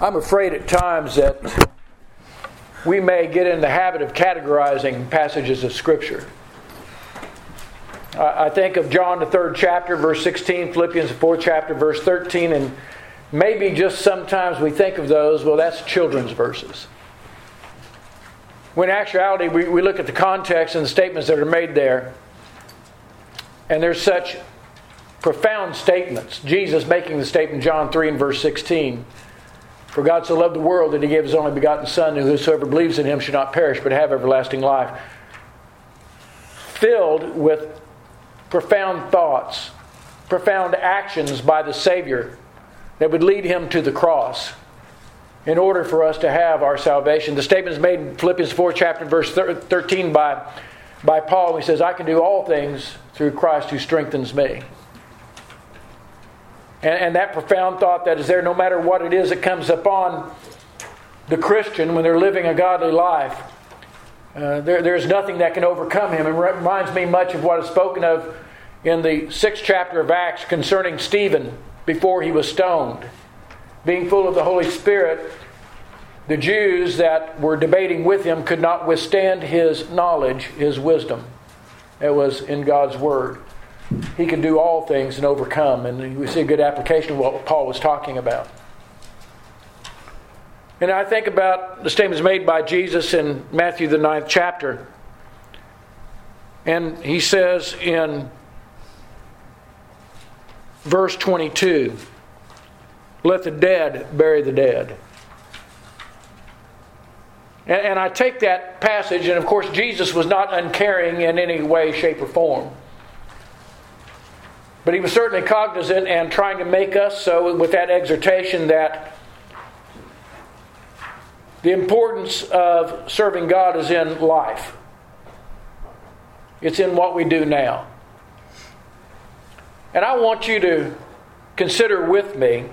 I'm afraid at times that we may get in the habit of categorizing passages of Scripture. I think of John, the 3rd chapter, verse 16, Philippians, the 4th chapter, verse 13, and maybe just sometimes we think of those, well, that's children's verses. When in actuality, we look at the context and the statements that are made there, and there's such profound statements. Jesus making the statement, John 3 and verse 16, "For God so loved the world that He gave His only begotten Son, and whosoever believes in Him should not perish but have everlasting life." Filled with profound thoughts, profound actions by the Savior that would lead Him to the cross in order for us to have our salvation. The statement is made in Philippians 4 chapter verse 13 by Paul. He says, "I can do all things through Christ who strengthens me." And that profound thought that is there, no matter what it is that comes upon the Christian when they're living a godly life, there's nothing that can overcome him. It reminds me much of what is spoken of in the 6th chapter of Acts concerning Stephen before he was stoned. Being full of the Holy Spirit, the Jews that were debating with him could not withstand his knowledge, his wisdom. It was in God's Word. He could do all things and overcome. And we see a good application of what Paul was talking about. And I think about the statements made by Jesus in Matthew the 9th chapter. And He says in verse 22, "Let the dead bury the dead." And I take that passage, and of course Jesus was not uncaring in any way, shape, or form. But He was certainly cognizant and trying to make us so with that exhortation that the importance of serving God is in life. It's in what we do now. And I want you to consider with me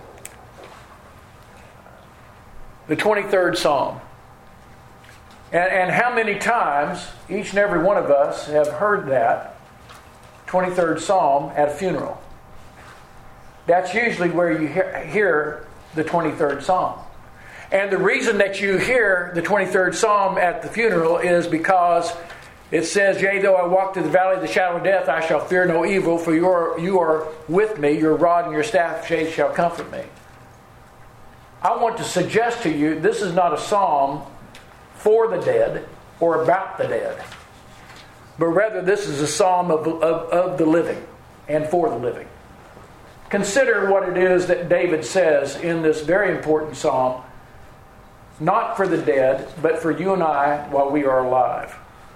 the 23rd Psalm. And how many times each and every one of us have heard that 23rd Psalm at a funeral. That's usually where you hear the 23rd Psalm. And the reason that you hear the 23rd Psalm at the funeral is because it says, "Yea, though I walk through the valley of the shadow of death, I shall fear no evil, for you are with me, your rod and your staff shall comfort me." I want to suggest to you, this is not a psalm for the dead or about the dead, but rather this is a psalm of the living and for the living. Consider what it is that David says in this very important psalm, not for the dead, but for you and I while we are alive.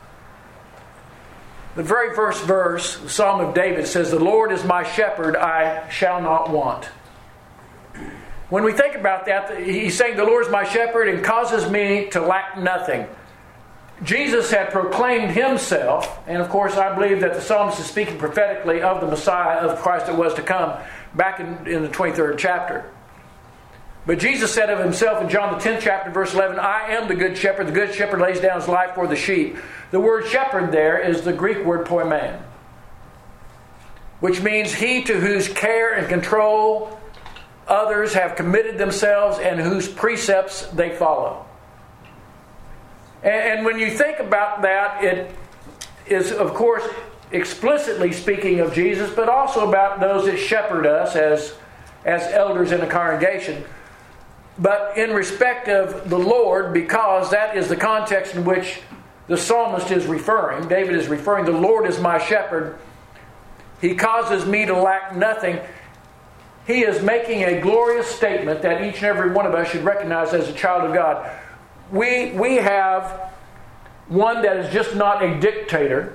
The very first verse, the Psalm of David says, "The Lord is my shepherd, I shall not want." When we think about that, he's saying, "The Lord is my shepherd and causes me to lack nothing." Jesus had proclaimed Himself, and of course I believe that the psalmist is speaking prophetically of the Messiah, of Christ that was to come, back in the 23rd chapter. But Jesus said of Himself in John the 10th chapter, verse 11, "I am the good shepherd. The good shepherd lays down his life for the sheep." The word shepherd there is the Greek word poimen, which means he to whose care and control others have committed themselves and whose precepts they follow. And when you think about that, it is, of course, explicitly speaking of Jesus, but also about those that shepherd us as elders in a congregation. But in respect of the Lord, because that is the context in which the psalmist is referring, David is referring, "The Lord is my shepherd. He causes me to lack nothing." He is making a glorious statement that each and every one of us should recognize as a child of God. We have one that is just not a dictator,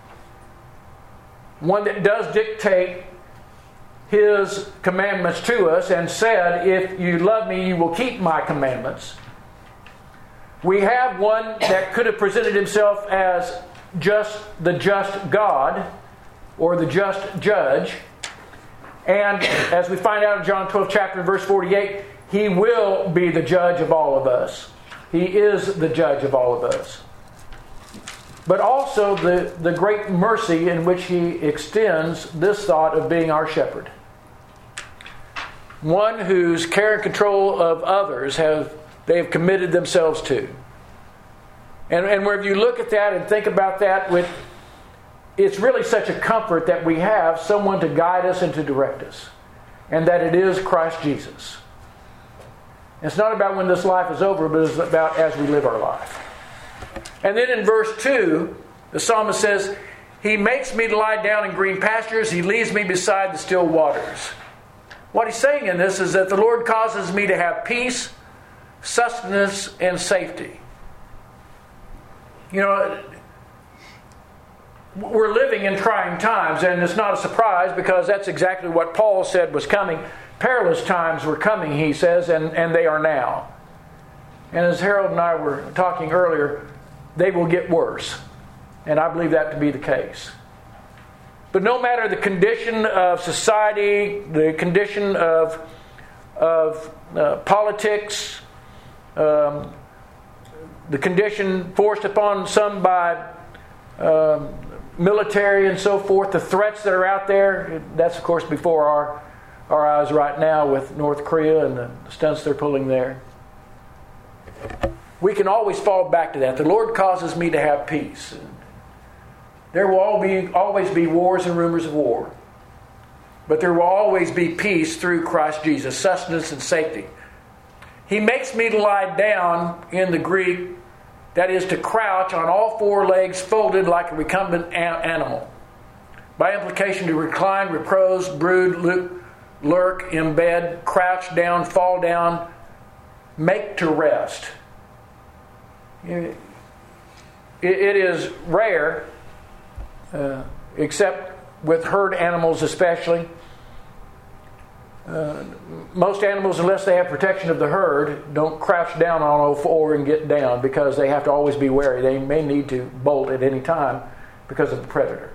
one that does dictate His commandments to us and said, "If you love me, you will keep my commandments." We have one that could have presented Himself as just the just God or the just judge. And as we find out in John 12 chapter verse 48, He will be the judge of all of us. He is the judge of all of us. But also the great mercy in which He extends this thought of being our shepherd. one whose care and control of others they have committed themselves to. And wherever you look at that and think about that, it's really such a comfort that we have someone to guide us and to direct us. And that it is Christ Jesus. It's not about when this life is over, but it's about as we live our life. And then in verse 2, the psalmist says, He makes me to lie down in green pastures. He leads me beside the still waters. What he's saying in this is that the Lord causes me to have peace, sustenance, and safety. You know, we're living in trying times, and it's not a surprise because that's exactly what Paul said was coming. Perilous times were coming, he says, and they are now. And as Harold and I were talking earlier, they will get worse. And I believe that to be the case. But no matter the condition of society, the condition of politics, the condition forced upon some by military and so forth, the threats that are out there, that's of course before our eyes right now with North Korea and the stunts they're pulling there. We can always fall back to that. The Lord causes me to have peace. There will always be wars and rumors of war. But there will always be peace through Christ Jesus, sustenance and safety. He makes me to lie down in the Greek, that is to crouch on all four legs folded like a recumbent animal. By implication, to recline, repose, brood, lurk, embed, crouch down, fall down, make to rest. It is rare, except with herd animals especially. Most animals, unless they have protection of the herd, don't crouch down on all four and get down because they have to always be wary. They may need to bolt at any time because of the predator.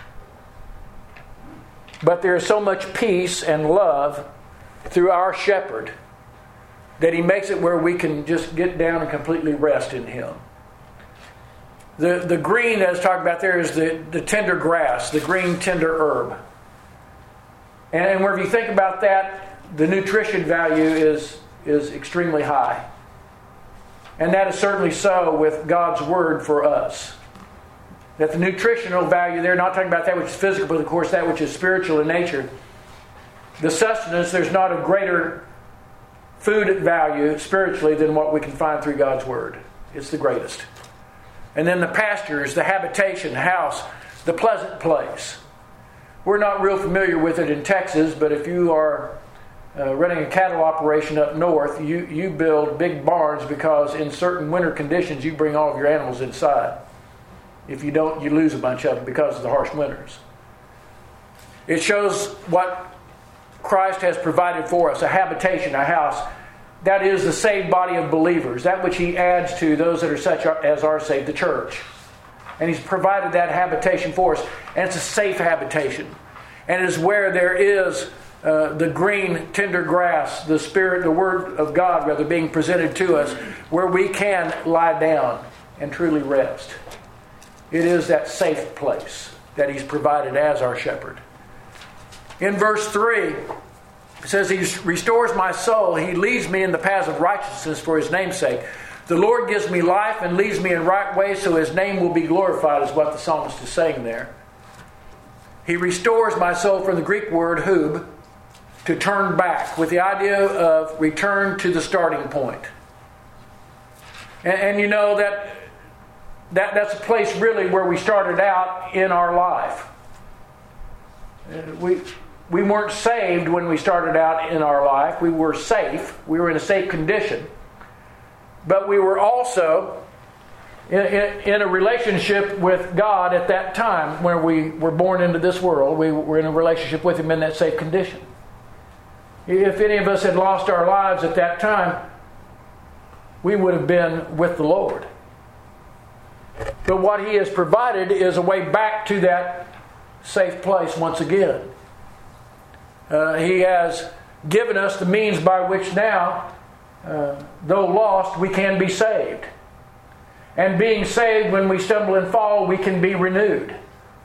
But there is so much peace and love through our shepherd that he makes it where we can just get down and completely rest in him. The green that is talked about there is the tender grass, the green tender herb. And wherever you think about that, the nutrition value is extremely high. And that is certainly so with God's Word for us. That the nutritional value there, not talking about that which is physical, but of course that which is spiritual in nature. The sustenance, there's not a greater food value spiritually than what we can find through God's Word. It's the greatest. And then the pastures, the habitation, house, the pleasant place. We're not real familiar with it in Texas, but if you are running a cattle operation up north, you build big barns because in certain winter conditions you bring all of your animals inside. If you don't, you lose a bunch of them because of the harsh winters. It shows what Christ has provided for us, a habitation, a house. That is the saved body of believers, that which He adds to those that are such as are saved, the church. And He's provided that habitation for us. And it's a safe habitation. And it is where there is the green, tender grass, the Spirit, the Word of God, rather, being presented to us, where we can lie down and truly rest. It is that safe place that He's provided as our shepherd. In verse 3, it says, He restores my soul. He leads me in the paths of righteousness for His name's sake. The Lord gives me life and leads me in right ways so His name will be glorified, is what the psalmist is saying there. He restores my soul, from the Greek word hub, to turn back, with the idea of return to the starting point. And you know that's a place really where we started out in our life. We weren't saved when we started out in our life. We were safe. We were in a safe condition. But we were also in a relationship with God at that time when we were born into this world. We were in a relationship with Him in that safe condition. If any of us had lost our lives at that time, we would have been with the Lord. But what He has provided is a way back to that safe place once again. He has given us the means by which now, though lost, we can be saved. And being saved, when we stumble and fall, we can be renewed.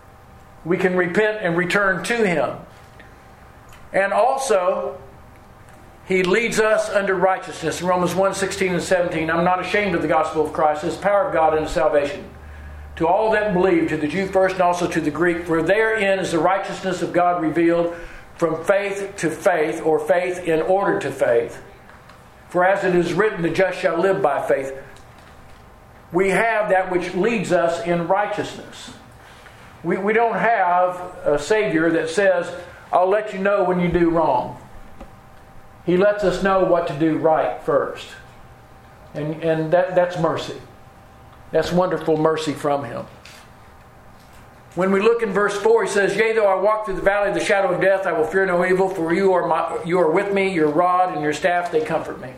We can repent and return to Him. And also, He leads us unto righteousness. In Romans 1:16 and 17, I'm not ashamed of the gospel of Christ. It's the power of God unto salvation. To all that believe, to the Jew first and also to the Greek, for therein is the righteousness of God revealed from faith to faith, or faith in order to faith. For as it is written, the just shall live by faith. We have that which leads us in righteousness. We don't have a Savior that says, I'll let you know when you do wrong. He lets us know what to do right first. And that's mercy. That's wonderful mercy from Him. When we look in verse 4, He says, Yea, though I walk through the valley of the shadow of death, I will fear no evil, for you are with me, your rod and your staff, they comfort me.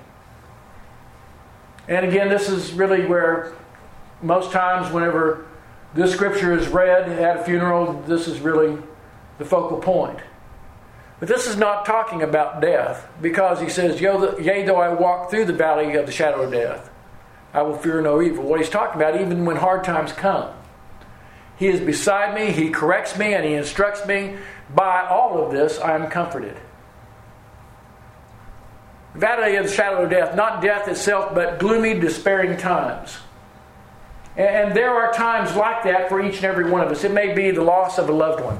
And again, this is really where most times whenever this scripture is read at a funeral, this is really the focal point. But this is not talking about death, because He says, Yea, though I walk through the valley of the shadow of death, I will fear no evil. What He's talking about, even when hard times come, He is beside me, He corrects me, and He instructs me. By all of this, I am comforted. The valley of the shadow of death, not death itself, but gloomy, despairing times. And there are times like that for each and every one of us. It may be the loss of a loved one.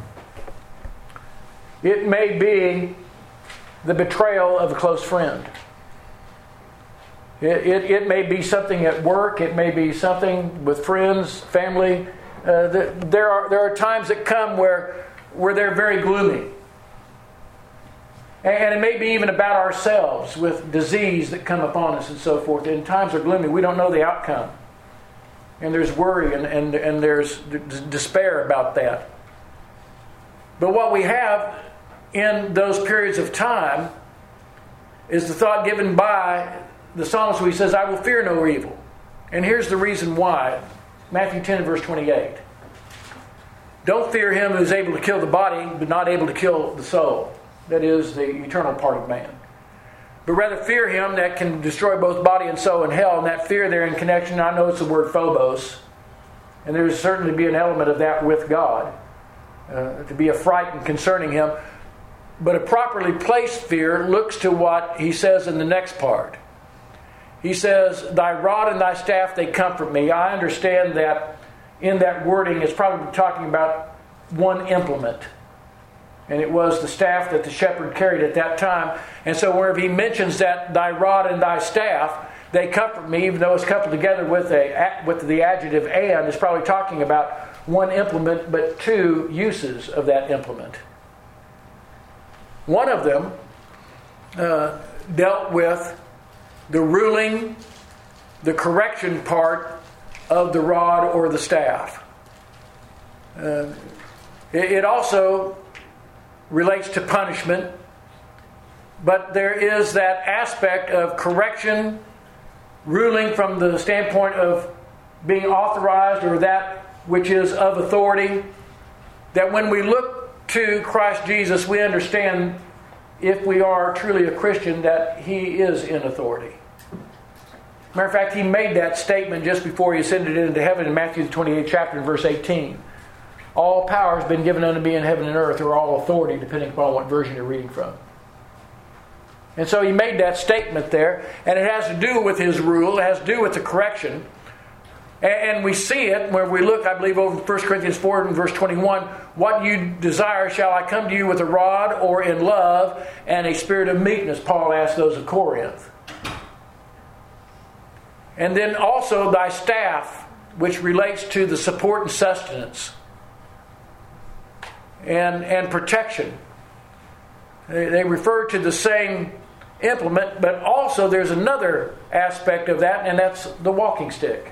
It may be the betrayal of a close friend. It may be something at work. It may be something with friends, family. There are times that come where they're very gloomy. And it may be even about ourselves, with disease that come upon us and so forth. And times are gloomy. We don't know the outcome. And there's worry and there's despair about that. But what we have in those periods of time is the thought given by the psalmist where he says, I will fear no evil. And here's the reason why. Matthew 10 and verse 28. Don't fear him who is able to kill the body, but not able to kill the soul. That is the eternal part of man. But rather fear him that can destroy both body and soul in hell. And that fear there in connection, I know it's the word phobos. And there's certainly be an element of that with God. To be a fright concerning him. But a properly placed fear looks to what he says in the next part. He says, Thy rod and thy staff, they comfort me. I understand that in that wording it's probably talking about one implement. And it was the staff that the shepherd carried at that time. And so wherever he mentions that, thy rod and thy staff, they comfort me, even though it's coupled together with the adjective and, it's probably talking about one implement, but two uses of that implement. One of them dealt with the ruling, the correction part of the rod or the staff. It also relates to punishment, but there is that aspect of correction, ruling from the standpoint of being authorized or that which is of authority, that when we look to Christ Jesus, we understand, if we are truly a Christian, that He is in authority. Matter of fact, He made that statement just before He ascended into heaven in Matthew the 28th chapter and verse 18. All power has been given unto me in heaven and earth, or all authority, depending upon what version you're reading from. And so He made that statement there, and it has to do with His rule, it has to do with the correction. And we see it where we look, I believe, over 1 Corinthians 4 and verse 21. What you desire, shall I come to you with a rod or in love and a spirit of meekness? Paul asked those of Corinth. And then also thy staff, which relates to the support and sustenance and protection. They refer to the same implement, but also there's another aspect of that, and that's the walking stick.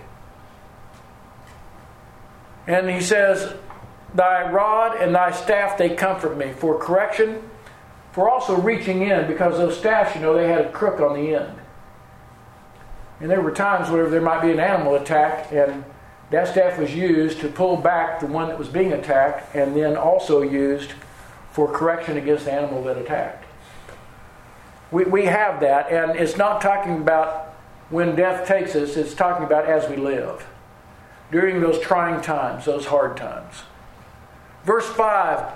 And he says, thy rod and thy staff, they comfort me. For correction, for also reaching in, because those staffs, they had a crook on the end. And there were times where there might be an animal attack, and that staff was used to pull back the one that was being attacked, and then also used for correction against the animal that attacked. We have that, and it's not talking about when death takes us, it's talking about as we live. During those trying times, those hard times. Verse 5,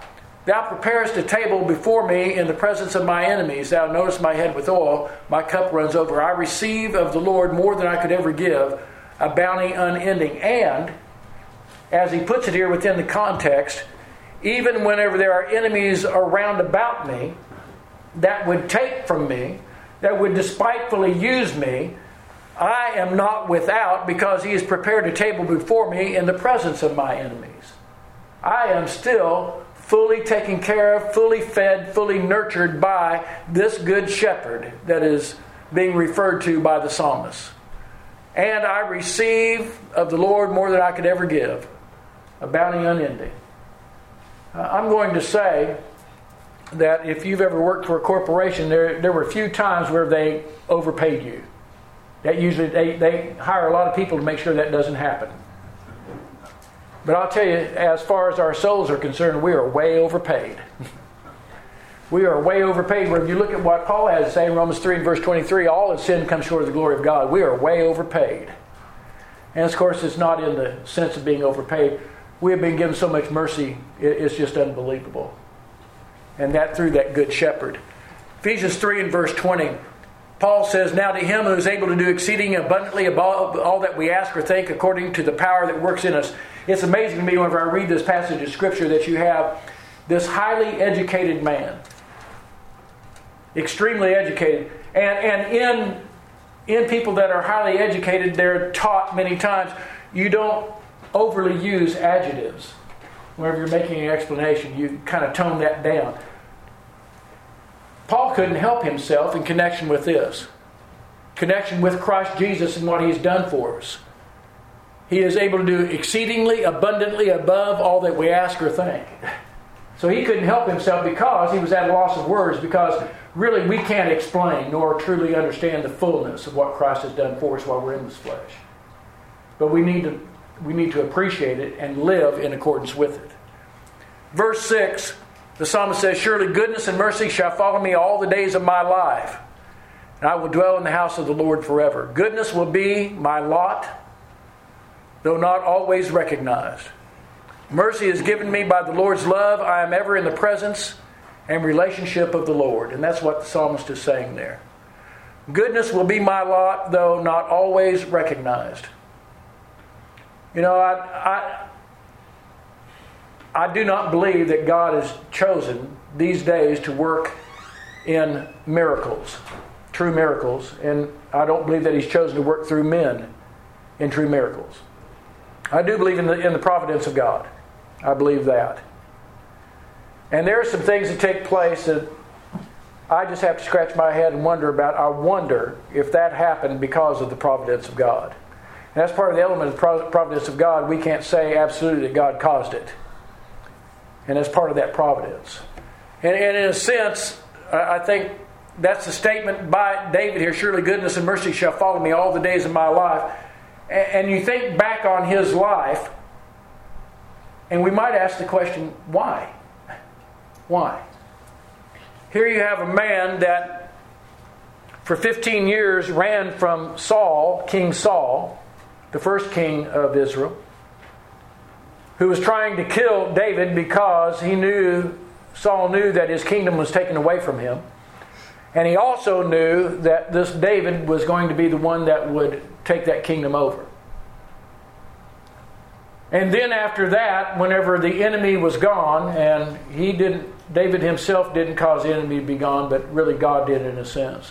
Thou preparest a table before me in the presence of my enemies. Thou anointest my head with oil. My cup runs over. I receive of the Lord more than I could ever give, a bounty unending. And, as he puts it here within the context, even whenever there are enemies around about me that would take from me, that would despitefully use me, I am not without, because he has prepared a table before me in the presence of my enemies. I am still fully taken care of, fully fed, fully nurtured by this good shepherd that is being referred to by the psalmist. And I receive of the Lord more than I could ever give, a bounty unending. I'm going to say that if you've ever worked for a corporation, there were a few times where they overpaid you. That usually they hire a lot of people to make sure that doesn't happen. But I'll tell you, as far as our souls are concerned, we are way overpaid. We are way overpaid. When you look at what Paul has to say in Romans 3 and verse 23, all of sin comes short of the glory of God. We are way overpaid. And of course, it's not in the sense of being overpaid. We have been given so much mercy, it's just unbelievable. And that through that good shepherd. Ephesians 3 and verse 20. Paul says, now to him who is able to do exceeding abundantly above all that we ask or think, according to the power that works in us. It's amazing to me whenever I read this passage of Scripture that you have this highly educated man. Extremely educated. And in people that are highly educated, they're taught many times, you don't overly use adjectives. Whenever you're making an explanation, you kind of tone that down. Paul couldn't help himself in connection with this. Connection with Christ Jesus and what he's done for us. He is able to do exceedingly abundantly above all that we ask or think. So he couldn't help himself because he was at a loss of words, because really we can't explain nor truly understand the fullness of what Christ has done for us while we're in this flesh. But we need to appreciate it and live in accordance with it. Verse 6, the psalmist says, surely goodness and mercy shall follow me all the days of my life, and I will dwell in the house of the Lord forever. Goodness will be my lot, though not always recognized. Mercy is given me by the Lord's love. I am ever in the presence and relationship of the Lord. And that's what the psalmist is saying there. Goodness will be my lot, though not always recognized. You know, I do not believe that God has chosen these days to work in miracles, true miracles. And I don't believe that He's chosen to work through men in true miracles. I do believe in the providence of God. I believe that. And there are some things that take place that I just have to scratch my head and wonder about. I wonder if that happened because of the providence of God. And that's part of the element of the providence of God. We can't say absolutely that God caused it. And that's part of that providence. And in a sense, I think that's the statement by David here. Surely goodness and mercy shall follow me all the days of my life. And you think back on his life, and we might ask the question, why? Why? Here you have a man that for 15 years ran from Saul, King Saul, the first king of Israel, who was trying to kill David because Saul knew that his kingdom was taken away from him. And he also knew that this David was going to be the one that would take that kingdom over. And then after that, whenever the enemy was gone, and David himself didn't cause the enemy to be gone, but really God did in a sense.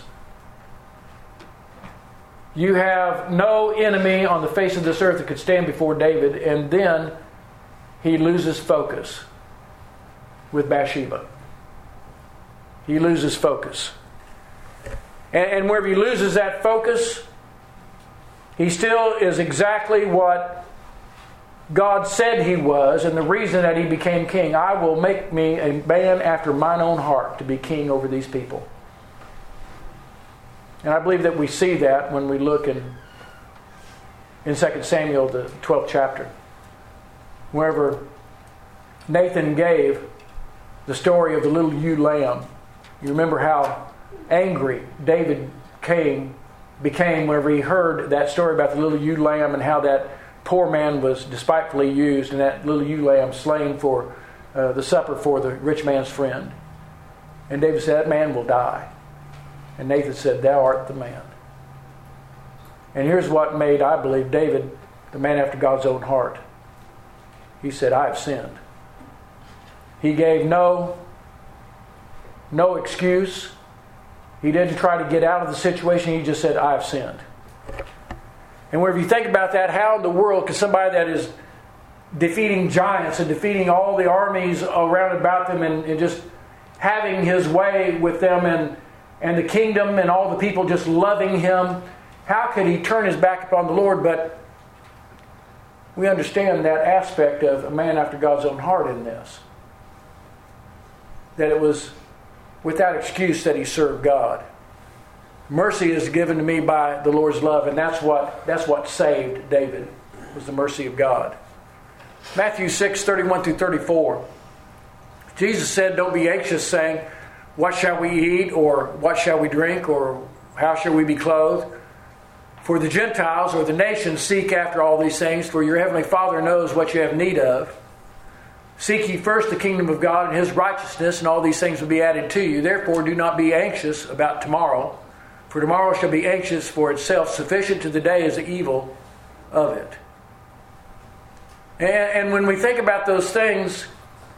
You have no enemy on the face of this earth that could stand before David, and then he loses focus with Bathsheba. He loses focus. And wherever he loses that focus, he still is exactly what God said he was, and the reason that he became king. I will make me a man after mine own heart to be king over these people. And I believe that we see that when we look in 2 Samuel, the 12th chapter, wherever Nathan gave the story of the little ewe lamb. You remember how angry David became whenever he heard that story about the little ewe lamb and how that poor man was despitefully used and that little ewe lamb slain for the supper for the rich man's friend. And David said, that man will die. And Nathan said, thou art the man. And here's what made, I believe, David the man after God's own heart. He said, I have sinned. He gave no excuse. He didn't try to get out of the situation. He just said, I have sinned. And whenever you think about that, how in the world can somebody that is defeating giants and defeating all the armies around about them and just having his way with them and the kingdom and all the people just loving him, how could he turn his back upon the Lord? But we understand that aspect of a man after God's own heart in this. That it was without excuse that he served God. Mercy is given to me by the Lord's love, and that's what saved David, was the mercy of God. Matthew 6:31 through 34. Jesus said, don't be anxious, saying, what shall we eat, or what shall we drink, or how shall we be clothed? For the Gentiles or the nations seek after all these things, for your heavenly Father knows what you have need of. Seek ye first the kingdom of God and His righteousness, and all these things will be added to you. Therefore do not be anxious about tomorrow, for tomorrow shall be anxious for itself. Sufficient to the day is the evil of it. And when we think about those things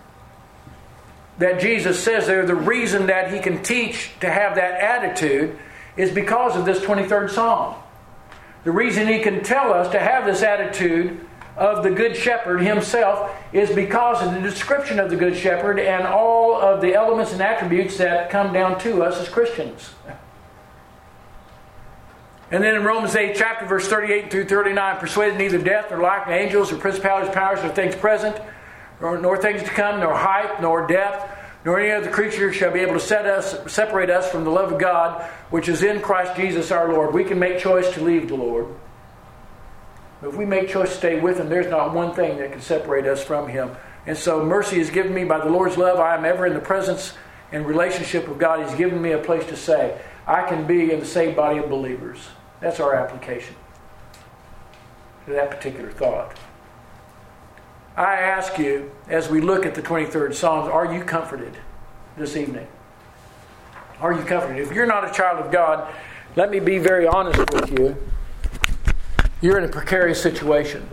that Jesus says there, the reason that He can teach to have that attitude is because of this 23rd Psalm. The reason He can tell us to have this attitude of the Good Shepherd Himself is because of the description of the Good Shepherd and all of the elements and attributes that come down to us as Christians. And then in Romans 8, chapter verse 38 through 39, persuaded neither death nor life, nor angels, or principalities, powers, nor things present, nor things to come, nor height, nor depth, nor any other creature shall be able to separate us from the love of God, which is in Christ Jesus our Lord. We can make choice to leave the Lord. But if we make choice to stay with Him, there's not one thing that can separate us from Him. And so mercy is given me by the Lord's love. I am ever in the presence and relationship of God. He's given me a place to say, I can be in the saved body of believers. That's our application to that particular thought. I ask you, as we look at the 23rd Psalms, are you comforted this evening? Are you comforted? If you're not a child of God, let me be very honest with you. You're in a precarious situation.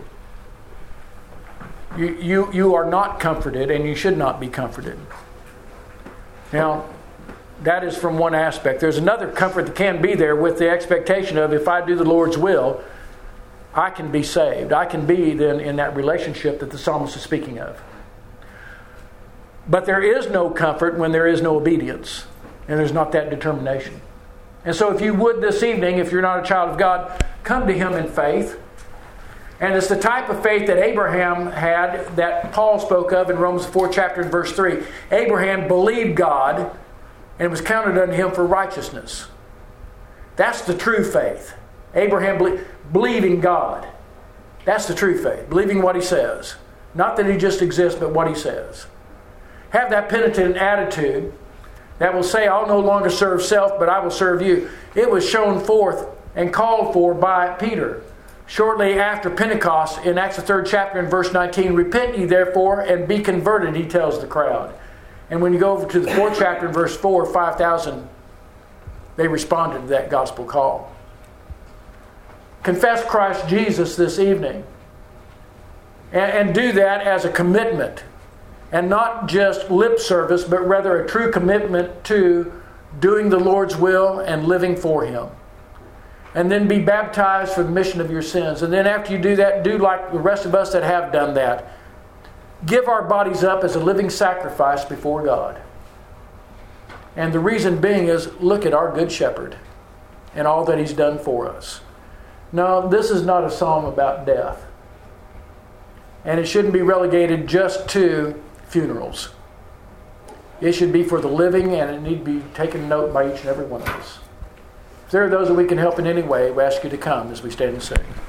You are not comforted, and you should not be comforted. Now, that is from one aspect. There's another comfort that can be there with the expectation of, if I do the Lord's will, I can be saved. I can be then in that relationship that the psalmist is speaking of. But there is no comfort when there is no obedience, and there's not that determination. And so if you would this evening, if you're not a child of God, come to Him in faith. And it's the type of faith that Abraham had, that Paul spoke of in Romans 4 chapter and verse 3. Abraham believed God, and it was counted unto him for righteousness. That's the true faith. Abraham believing God. That's the true faith. Believing what He says. Not that He just exists, but what He says. Have that penitent attitude that will say, I'll no longer serve self, but I will serve you. It was shown forth and called for by Peter. Shortly after Pentecost, in Acts the 3rd chapter and verse 19, repent ye therefore and be converted, he tells the crowd. And when you go over to the 4th chapter and verse 4, 5,000, they responded to that gospel call. Confess Christ Jesus this evening. And do that as a commitment. And not just lip service, but rather a true commitment to doing the Lord's will and living for Him. And then be baptized for the remission of your sins. And then after you do that, do like the rest of us that have done that. Give our bodies up as a living sacrifice before God. And the reason being is, look at our Good Shepherd and all that He's done for us. No, this is not a psalm about death. And it shouldn't be relegated just to funerals. It should be for the living, and it need to be taken note by each and every one of us. If there are those that we can help in any way, we ask you to come as we stand and sing.